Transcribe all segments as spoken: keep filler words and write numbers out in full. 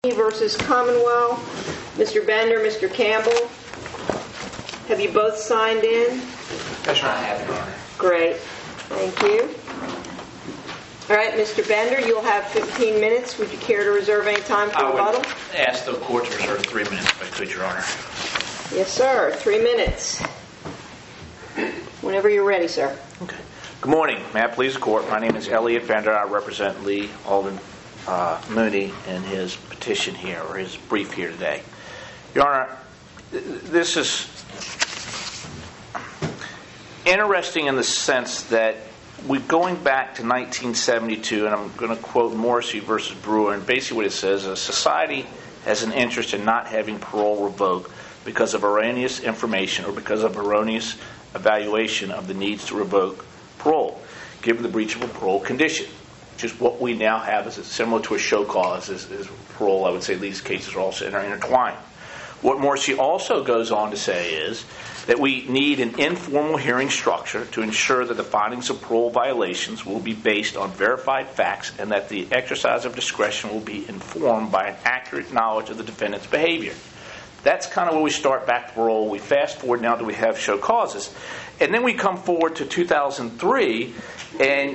versus Commonwealth. Mister Bender, Mister Campbell, have you both signed in? Yes, I have, Your Honor. Great. Thank you. All right, Mister Bender, you'll have fifteen minutes. Would you care to reserve any time for I rebuttal? would ask the court to reserve three minutes if I could, Your Honor. Yes, sir. Three minutes. Whenever you're ready, sir. Okay. Good morning. May I please the court? My name is Elliot Bender. I represent Lee Alden uh, Mooney in his petition here, or his brief here today. Your Honor, this is interesting in the sense that we're going back to nineteen seventy-two, and I'm going to quote Morrissey versus Brewer, and basically what it says is society has an interest in not having parole revoked because of erroneous information or because of erroneous evaluation of the needs to revoke parole, given the breach of a parole condition, which is what we now have is similar to a show cause is, is parole. I would say these cases are also inter- intertwined. What Morrissey also goes on to say is that we need an informal hearing structure to ensure that the findings of parole violations will be based on verified facts and that the exercise of discretion will be informed by an accurate knowledge of the defendant's behavior. That's kind of where we start back to parole. We fast forward now that we have show causes. And then we come forward to two thousand three, and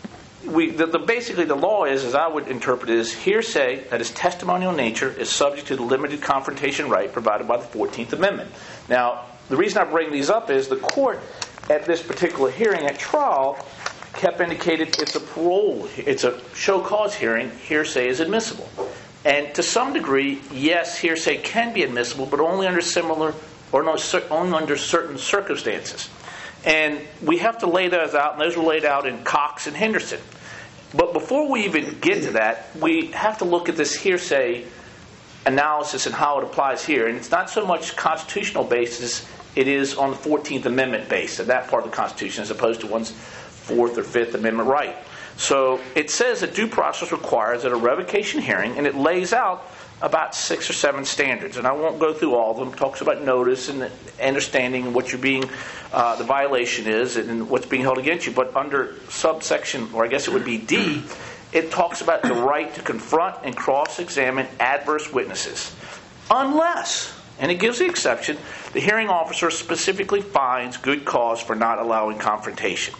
we the, the basically the law is, as I would interpret it, is hearsay that is testimonial in nature is subject to the limited confrontation right provided by the fourteenth Amendment. Now, the reason I bring these up is the court at this particular hearing at trial kept indicating it's a parole, it's a show cause hearing, hearsay is admissible. And to some degree, yes, hearsay can be admissible, but only under similar or no, only under certain circumstances. And we have to lay those out, and those were laid out in Cox and Henderson. But before we even get to that, we have to look at this hearsay analysis and how it applies here. And it's not so much constitutional basis, it is on the fourteenth Amendment base, of that part of the Constitution, as opposed to one's fourth or fifth Amendment right. So it says that due process requires at a revocation hearing, and it lays out about six or seven standards. And I won't go through all of them. It talks about notice and understanding what you're being, uh, the violation is and what's being held against you. But under subsection, or I guess it would be D, it talks about the right to confront and cross-examine adverse witnesses. Unless, and it gives the exception, the hearing officer specifically finds good cause for not allowing confrontation.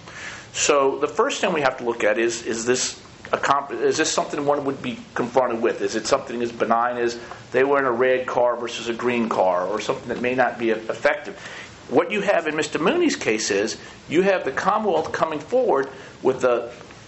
So the first thing we have to look at is, is this a comp- is this something one would be confronted with? Is it something as benign as they were in a red car versus a green car, or something that may not be effective? What you have in Mister Mooney's case is you have the Commonwealth coming forward with a,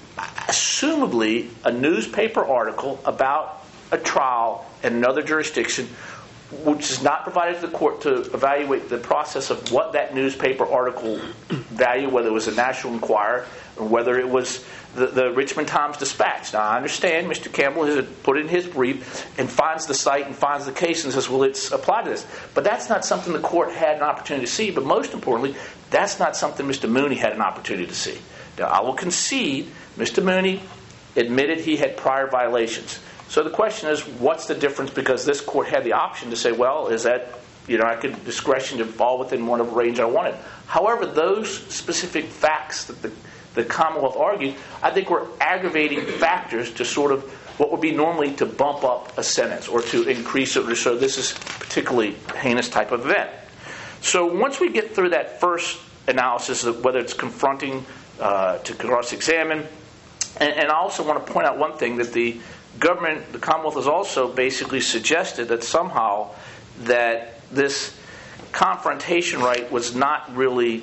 assumably a newspaper article about a trial in another jurisdiction, which is not provided to the court to evaluate the process of what that newspaper article value, whether it was a National Enquirer or whether it was the, the Richmond Times-Dispatch. Now, I understand Mister Campbell has put in his brief and finds the site and finds the case and says, well, it's applied to this. But that's not something the court had an opportunity to see. But most importantly, that's not something Mister Mooney had an opportunity to see. Now, I will concede Mister Mooney admitted he had prior violations. So the question is, what's the difference? Because this court had the option to say, well, is that, you know, I could discretion to fall within one of the range I wanted. However, those specific facts that the, the Commonwealth argued, I think were aggravating factors to sort of what would be normally to bump up a sentence or to increase it. So this is particularly heinous type of event. So once we get through that first analysis of whether it's confronting uh, to cross-examine, and, and I also want to point out one thing, that the government, the Commonwealth has also basically suggested that somehow that this confrontation right was not really,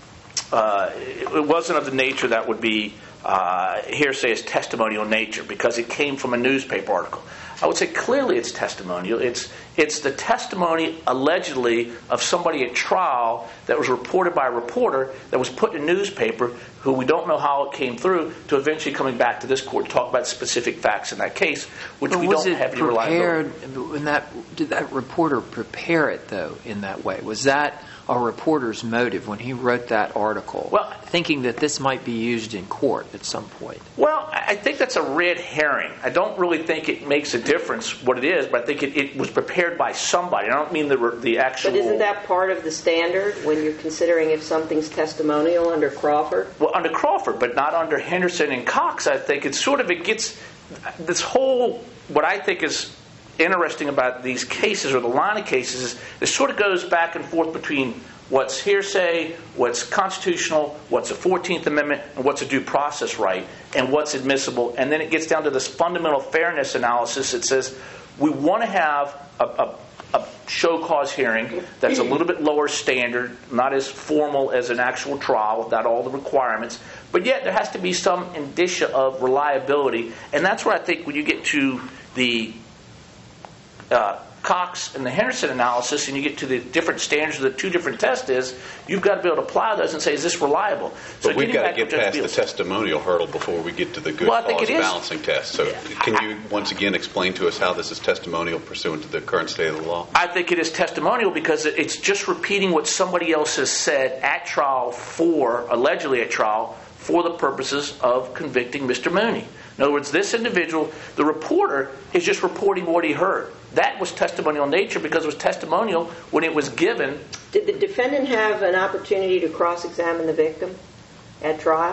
uh, it wasn't of the nature that would be uh, hearsay as testimonial nature because it came from a newspaper article. I would say clearly it's testimonial. It's it's the testimony allegedly of somebody at trial that was reported by a reporter that was put in a newspaper who we don't know how it came through to eventually coming back to this court to talk about specific facts in that case, which but we was don't it have any prepared, reliability. when that, did that reporter prepare it, though, in that way? Was that a reporter's motive when he wrote that article, well, thinking that this might be used in court at some point? Well, I think that's a red herring. I don't really think it makes a difference what it is, but I think it, it was prepared by somebody. I don't mean the the actual... But isn't that part of the standard when you're considering if something's testimonial under Crawford? Well, under Crawford, but not under Henderson and Cox. I think it's sort of, it gets this whole, what I think is interesting about these cases, or the line of cases, is it sort of goes back and forth between what's hearsay, what's constitutional, what's a fourteenth Amendment, and what's a due process right, and what's admissible. And then it gets down to this fundamental fairness analysis. It says we want to have a, a, a show cause hearing that's a little bit lower standard, not as formal as an actual trial without all the requirements, but yet there has to be some indicia of reliability. And that's where I think when you get to the uh, Cox and the Henderson analysis, and you get to the different standards of the two different tests, is you've got to be able to apply those and say, is this reliable? But so we've got to get past the testimonial hurdle before we get to the good well, cause balancing test. So can you once again explain to us how this is testimonial pursuant to the current state of the law? I think it is testimonial because it's just repeating what somebody else has said at trial for, allegedly at trial, for the purposes of convicting Mister Mooney. In other words, this individual, the reporter, is just reporting what he heard. That was testimonial in nature because it was testimonial when it was given. Did the defendant have an opportunity to cross-examine the victim at trial?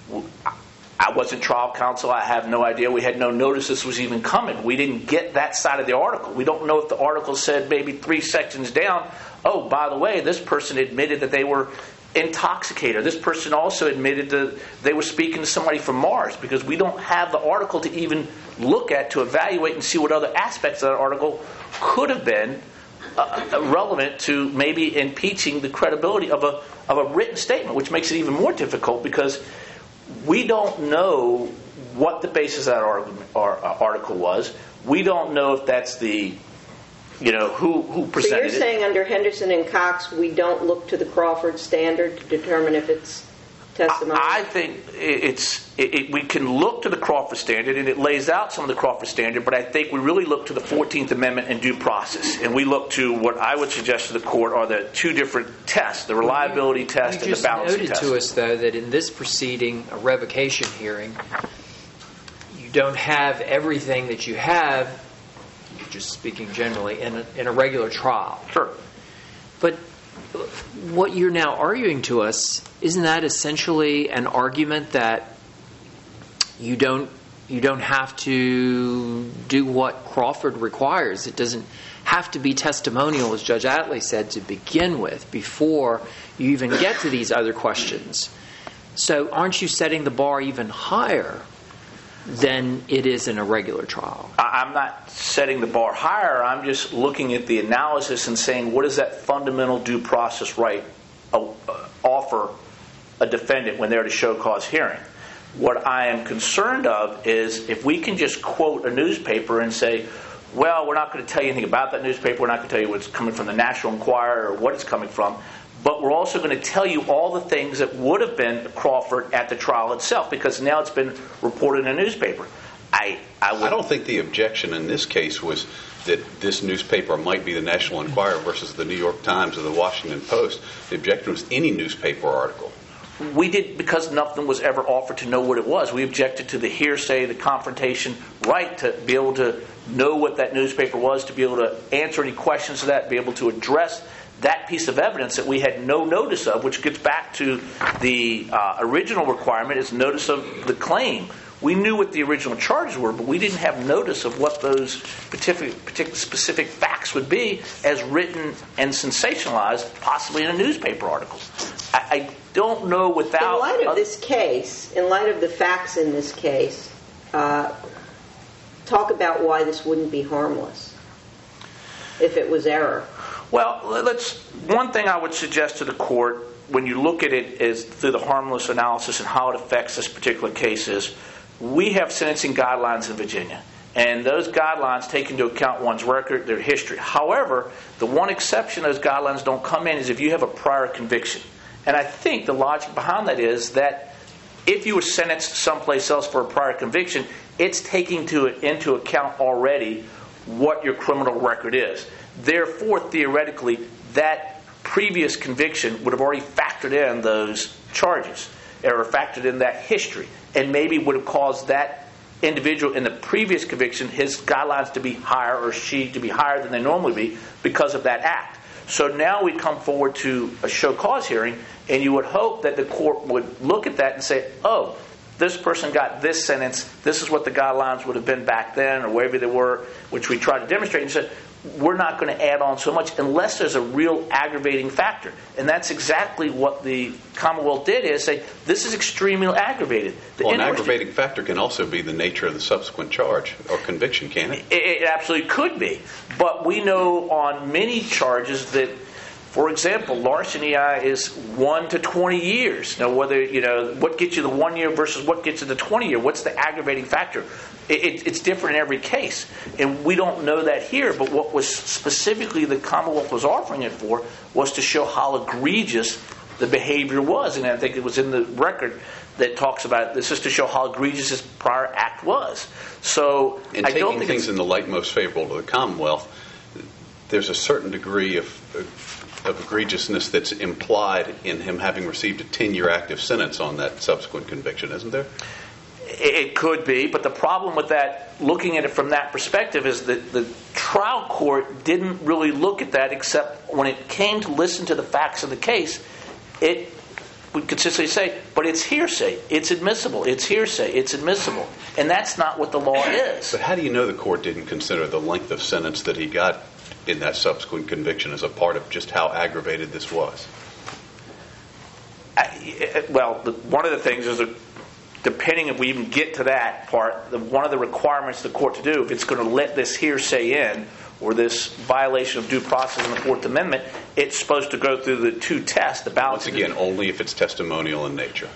I wasn't trial counsel. I have no idea. We had no notice this was even coming. We didn't get that side of the article. We don't know if the article said maybe three sections down, oh, by the way, this person admitted that they were intoxicated. This person also admitted that they were speaking to somebody from Mars, because we don't have the article to even look at to evaluate and see what other aspects of that article could have been uh, relevant to maybe impeaching the credibility of a of a written statement, which makes it even more difficult because we don't know what the basis of that argument, or, uh, article was. We don't know if that's the You know, who, who presented it. So you're saying under Henderson and Cox, we don't look to the Crawford standard to determine if it's testimony? I, I think it's it, it, we can look to the Crawford standard, and it lays out some of the Crawford standard, but I think we really look to the fourteenth Amendment and due process. And we look to what I would suggest to the court are the two different tests, the reliability test and the balancing test. You just noted to us, though, that in this proceeding, a revocation hearing, you don't have everything that you have, just speaking generally, in a, in a regular trial. Sure. But what you're now arguing to us, isn't that essentially an argument that you don't you don't have to do what Crawford requires? It doesn't have to be testimonial, as Judge Attlee said, to begin with, before you even get to these other questions. So aren't you setting the bar even higher than it is in a regular trial? I'm not setting the bar higher. I'm just looking at the analysis and saying, what does that fundamental due process right uh, offer a defendant when they're at a show cause hearing? What I am concerned of is if we can just quote a newspaper and say, well, we're not going to tell you anything about that newspaper, we're not going to tell you what's coming from the National Enquirer or what it's coming from, but we're also going to tell you all the things that would have been Crawford at the trial itself, because now it's been reported in a newspaper. I I, would, I don't think the objection in this case was that this newspaper might be the National Enquirer versus the New York Times or the Washington Post. The objection was any newspaper article. We did, because nothing was ever offered to know what it was. We objected to the hearsay, the confrontation right to be able to know what that newspaper was, to be able to answer any questions to that, be able to address that piece of evidence that we had no notice of, which gets back to the uh, original requirement is notice of the claim. We knew what the original charges were, but we didn't have notice of what those particular, particular specific facts would be as written and sensationalized, possibly in a newspaper article. I, I don't know without... In light of this case, in light of the facts in this case, uh, talk about why this wouldn't be harmless if it was error. Well, let's. One thing I would suggest to the court, when you look at it is through the harmless analysis and how it affects this particular case, is we have sentencing guidelines in Virginia, and those guidelines take into account one's record, their history. However, the one exception those guidelines don't come in is if you have a prior conviction. And I think the logic behind that is that if you were sentenced someplace else for a prior conviction, it's taking to into account already what your criminal record is. Therefore, theoretically, that previous conviction would have already factored in those charges, or factored in that history, and maybe would have caused that individual in the previous conviction, his guidelines to be higher, or she to be higher than they normally be because of that act. So now we come forward to a show cause hearing, and you would hope that the court would look at that and say, oh, this person got this sentence, this is what the guidelines would have been back then, or wherever they were, which we tried to demonstrate, and said, we're not going to add on so much unless there's a real aggravating factor. And that's exactly what the Commonwealth did, is say, this is extremely aggravated. The well, an aggravating factor can also be the nature of the subsequent charge or conviction, can it? It, it absolutely could be. But we know on many charges that, for example, larceny is one to twenty years. Now, whether, you know, what gets you the one year versus what gets you the twenty year, what's the aggravating factor? It, it, it's different in every case. And we don't know that here, but what was specifically the Commonwealth was offering it for was to show how egregious the behavior was. And I think it was in the record that talks about it. This is to show how egregious his prior act was. So, and I don't taking think things in the light most favorable to the Commonwealth, there's a certain degree of, of egregiousness that's implied in him having received a ten-year active sentence on that subsequent conviction, isn't there? It could be, but the problem with that, looking at it from that perspective, is that the trial court didn't really look at that, except when it came to listen to the facts of the case, it would consistently say, but it's hearsay, it's admissible, it's hearsay, it's admissible. And that's not what the law is. But how do you know the court didn't consider the length of sentence that he got in that subsequent conviction as a part of just how aggravated this was? I, well, the, one of the things is that depending if we even get to that part, the, one of the requirements of the court to do, if it's going to let this hearsay in, or this violation of due process in the Fourth Amendment, it's supposed to go through the two tests. The balance. Once again, only if it's testimonial in nature.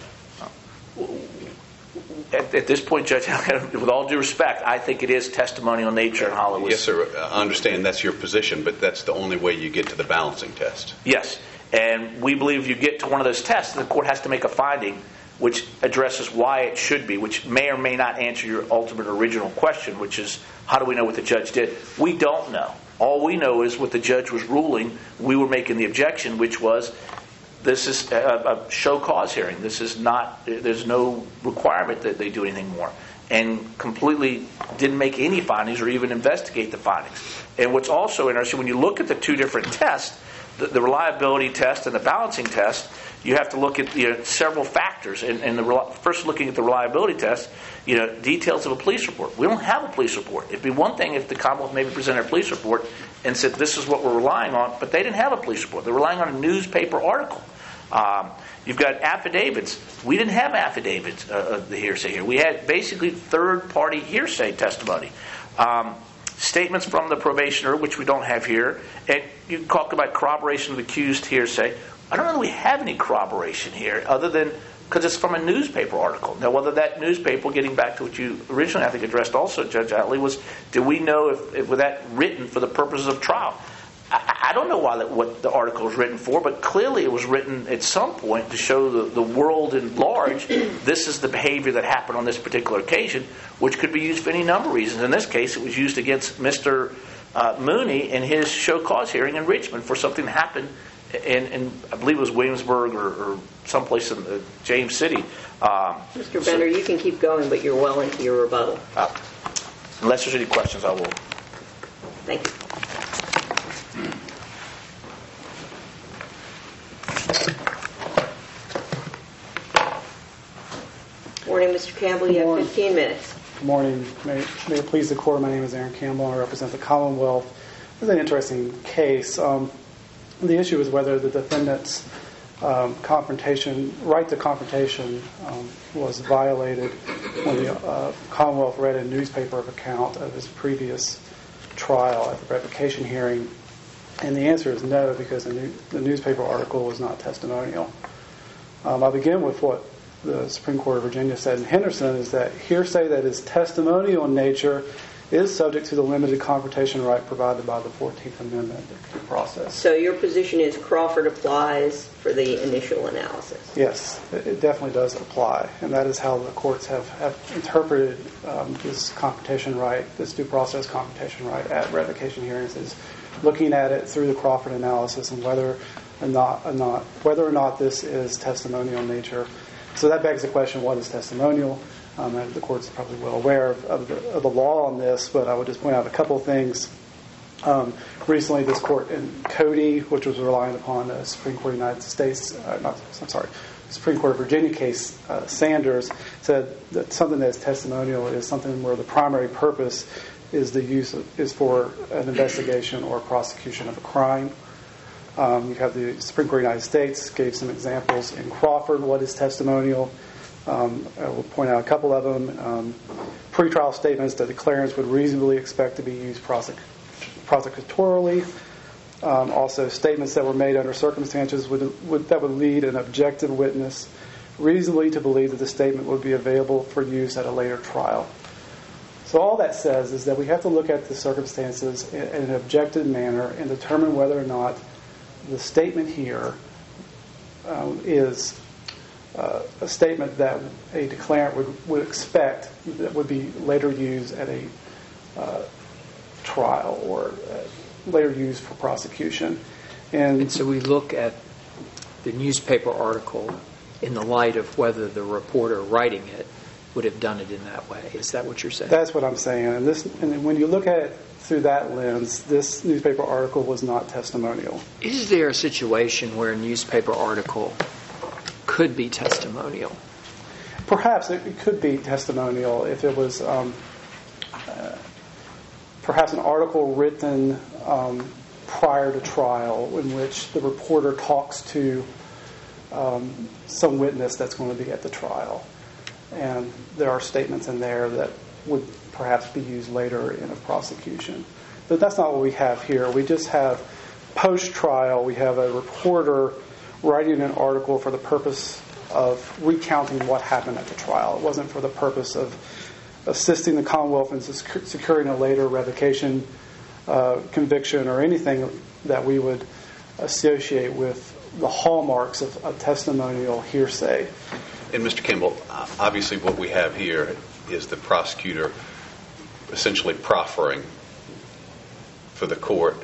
At, at this point, Judge, with all due respect, I think it is testimonial in nature in Hollywood. Yes, sir. I understand that's your position, but that's the only way you get to the balancing test. Yes. And we believe if you get to one of those tests, the court has to make a finding which addresses why it should be, which may or may not answer your ultimate original question, which is, how do we know what the judge did? We don't know. All we know is what the judge was ruling. We were making the objection, which was, this is a, a show cause hearing. This is not, there's no requirement that they do anything more. And completely didn't make any findings or even investigate the findings. And what's also interesting, when you look at the two different tests, the, the reliability test and the balancing test, you have to look at, you know, several factors. And, and the first, looking at the reliability test, you know, details of a police report. We don't have a police report. It'd be one thing if the Commonwealth maybe presented a police report and said, this is what we're relying on, but they didn't have a police report. They're relying on a newspaper article. Um, you've got affidavits. We didn't have affidavits uh, of the hearsay here. We had basically third-party hearsay testimony. Um, statements from the probationer, which we don't have here. And you talk about corroboration of accused hearsay. I don't know that we have any corroboration here, other than because it's from a newspaper article. Now, whether that newspaper, getting back to what you originally, I think, addressed also, Judge Atlee, was, do we know if, if was that written for the purposes of trial? I, I don't know why that, what the article was written for, but clearly it was written at some point to show the, the world at large, this is the behavior that happened on this particular occasion, which could be used for any number of reasons. In this case, it was used against Mister Uh, Mooney in his show cause hearing in Richmond for something that happened in, in I believe it was Williamsburg or, or someplace in the James City. Um, Mister Bender, so, you can keep going, but you're well into your rebuttal. Uh, unless there's any questions, I will. Thank you. Morning, Mister Campbell. You have fifteen minutes. Good morning. May, may it please the Court, my name is Aaron Campbell. I represent the Commonwealth. This is an interesting case. Um, the issue is whether the defendant's um, confrontation, right to confrontation um, was violated when the uh, Commonwealth read a newspaper account of his previous trial at the revocation hearing. And the answer is no, because the, new, the newspaper article was not testimonial. Um, I'll begin with what the Supreme Court of Virginia said in Henderson, is that hearsay that is testimonial in nature is subject to the limited confrontation right provided by the fourteenth Amendment due process. So your position is Crawford applies for the initial analysis? Yes, it definitely does apply. And that is how the courts have, have interpreted um, this confrontation right, this due process confrontation right at revocation hearings, is looking at it through the Crawford analysis and whether or not, or not, whether or not this is testimonial in nature. So that begs the question, what is testimonial? Um, and the Court's probably well aware of, of, the, of the law on this, but I would just point out a couple of things. Um, recently, this Court in Cody, which was relying upon the Supreme Court of the United States, uh, not, I'm sorry, Supreme Court of Virginia case, uh, Sanders, said that something that's testimonial is something where the primary purpose is the use of, is for an investigation or prosecution of a crime. Um, you have the Supreme Court of the United States gave some examples in Crawford what is testimonial. Um, I will point out a couple of them. Um, pretrial statements that declarants would reasonably expect to be used prosec- prosecutorially. Um, also, statements that were made under circumstances would, would, that would lead an objective witness reasonably to believe that the statement would be available for use at a later trial. So all that says is that we have to look at the circumstances in, in an objective manner and determine whether or not the statement here um, is uh, a statement that a declarant would, would expect that would be later used at a uh, trial or uh, later used for prosecution. And, And so we look at the newspaper article in the light of whether the reporter writing it would have done it in that way. Is that what you're saying? That's what I'm saying. And this, and when you look at it through that lens, this newspaper article was not testimonial. Is there a situation where a newspaper article could be testimonial? Perhaps it, it could be testimonial if it was um, uh, perhaps an article written um, prior to trial in which the reporter talks to um, some witness that's going to be at the trial. And there are statements in there that would perhaps be used later in a prosecution. But that's not what we have here. We just have post-trial, we have a reporter writing an article for the purpose of recounting what happened at the trial. It wasn't for the purpose of assisting the Commonwealth in securing a later revocation uh, conviction or anything that we would associate with the hallmarks of a testimonial hearsay. And Mister Kimball, obviously what we have here is the prosecutor essentially proffering for the court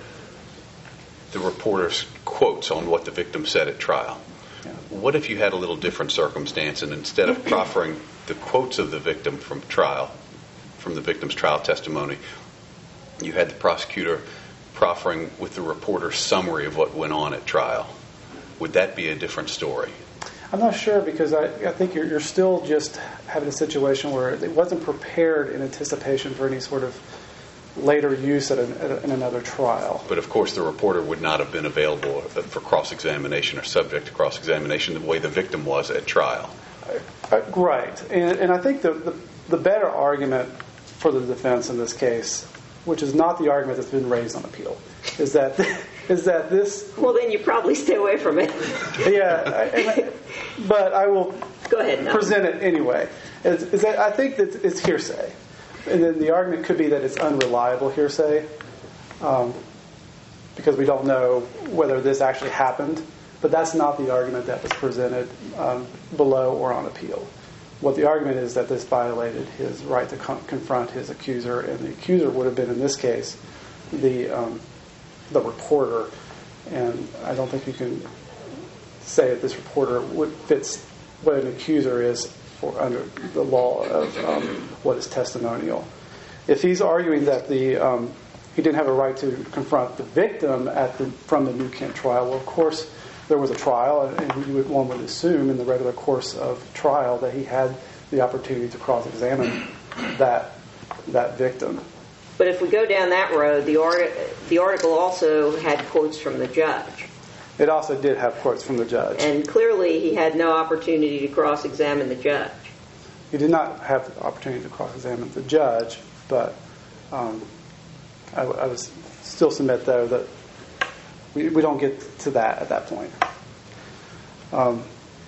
the reporter's quotes on what the victim said at trial. Yeah. What if you had a little different circumstance and instead of proffering the quotes of the victim from trial, from the victim's trial testimony, you had the prosecutor proffering with the reporter's summary of what went on at trial? Would that be a different story? I'm not sure because I, I think you're, you're still just having a situation where it wasn't prepared in anticipation for any sort of later use at, a, at a, in another trial. But of course the reporter would not have been available for cross-examination or subject to cross-examination the way the victim was at trial. Uh, right. And, and I think the, the, the better argument for the defense in this case, which is not the argument that's been raised on appeal, is that is that this... Well, then you probably stay away from it. Yeah, I, I, but I will Go ahead, no. present it anyway. Is, is that I think that it's hearsay. And then the argument could be that it's unreliable hearsay um, because we don't know whether this actually happened. But that's not the argument that was presented um, below or on appeal. What the argument is that this violated his right to con- confront his accuser, and the accuser would have been, in this case, the um, the reporter. And I don't think you can say that this reporter would fits what an accuser is for under the law of um, what is testimonial. If he's arguing that the um, he didn't have a right to confront the victim at the from the New Kent trial, well, of course, there was a trial, and you would, one would assume in the regular course of trial that he had the opportunity to cross-examine that that victim. But if we go down that road, the, art- the article also had quotes from the judge. It also did have quotes from the judge. And clearly he had no opportunity to cross-examine the judge. He did not have the opportunity to cross-examine the judge, but um, I, I would still submit, though, that we, we don't get to that at that point. Um,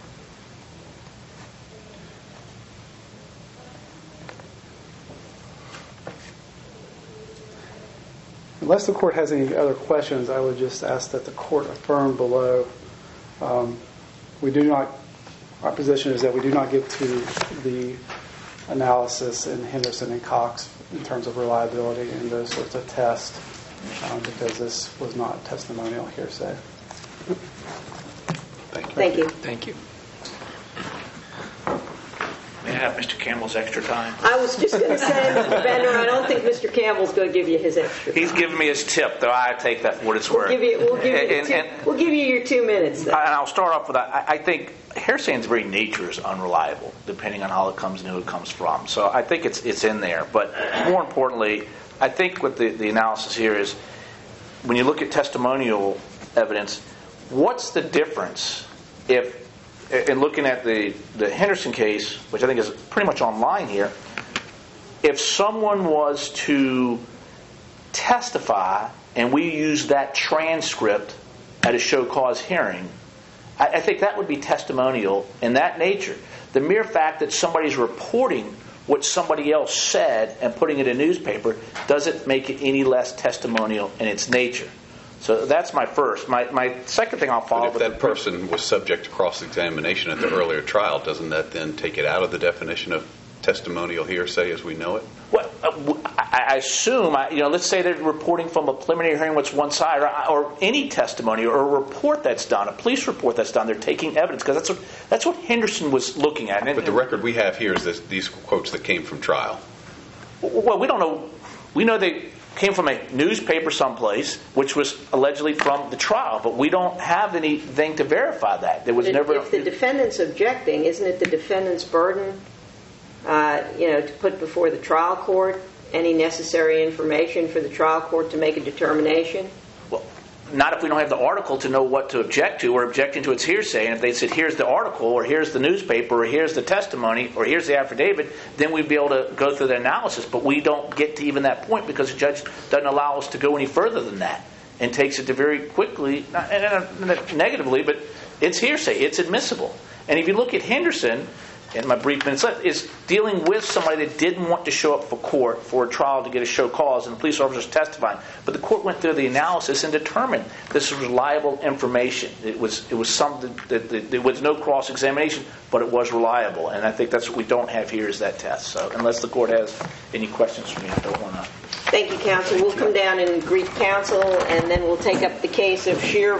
unless the court has any other questions, I would just ask that the court affirm below. Um, we do not. Our position is that we do not get to the analysis in Henderson and Cox in terms of reliability and those sorts of tests, um, because this was not testimonial hearsay. Thank you. Thank you. Thank you. May I have Mister Campbell's extra time? I was just going to say, Mister Bender, I don't think Mister Campbell's going to give you his extra. He's giving me his tip, though. I take that for what it's We'll worth. give you, we'll give you, And- two, and- we'll give you your two minutes. Then. And I'll start off with that. I I think hearsay's very nature is unreliable, depending on how it comes and who it comes from. So I think it's it's in there. But more importantly, I think what the, the analysis here is, when you look at testimonial evidence, what's the difference if, in looking at the, the Henderson case, which I think is pretty much online here, if someone was to testify and we use that transcript at a show cause hearing, I, I think that would be testimonial in that nature. The mere fact that somebody's reporting what somebody else said and putting it in a newspaper doesn't make it any less testimonial in its nature. So that's my first. My my second thing I'll follow. But if that person was subject to cross-examination at the earlier trial, doesn't that then take it out of the definition of testimonial hearsay as we know it? Well, uh, I I assume, I- you know, let's say they're reporting from a preliminary hearing what's one side, or, or any testimony, or a report that's done, a police report that's done. They're taking evidence because that's what that's what Henderson was looking at. And, But the record we have here is this, these quotes that came from trial. Well, we don't know. We know they came from a newspaper someplace, which was allegedly from the trial, but we don't have anything to verify that. There was If- never. If the defendant's objecting, isn't it the defendant's burden, uh, you know, to put before the trial court any necessary information for the trial court to make a determination? Well, not if we don't have the article to know what to object to. We're objecting to its hearsay. And if they said, here's the article, or here's the newspaper, or here's the testimony, or here's the affidavit, then we'd be able to go through the analysis. But we don't get to even that point because the judge doesn't allow us to go any further than that and takes it to very quickly, not, not negatively, but it's hearsay. It's admissible. And if you look at Henderson, in my brief minutes left, is dealing with somebody that didn't want to show up for court for a trial to get a show cause, and the police officers testifying. But the court went through the analysis and determined this was reliable information. It was it was something that, that there was no cross examination, but it was reliable. And I think that's what we don't have here is that test. So unless the court has any questions for me, I don't want to. Thank you, counsel. We'll come down and greet counsel, and then we'll take up the case of Shear